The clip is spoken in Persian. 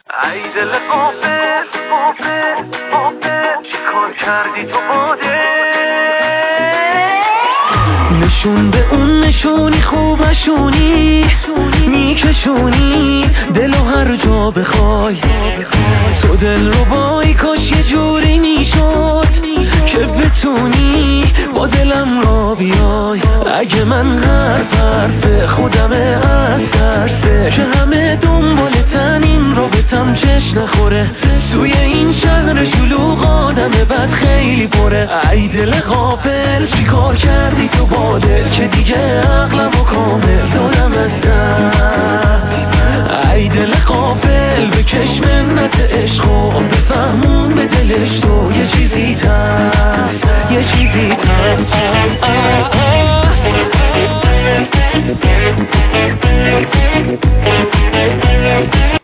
ای دل غافل غافل غافل چی کار کردی تو باده نشون به اون نشونی خوبشونی میکشونی دلو هر جا بخوای تو دل رو بای کاش یه جوری میشد که بتونی با دلم را بیای اگه من حرف خودمه از ترسه که همه دنبال تنین رابطم چش نخوره توی این شهر شلوغ آدم بد خیلی پره ای دل غافل چی کار کردی تو با دل که دیگه عقلم و کامل دادم از دست ای دل غافل بکش من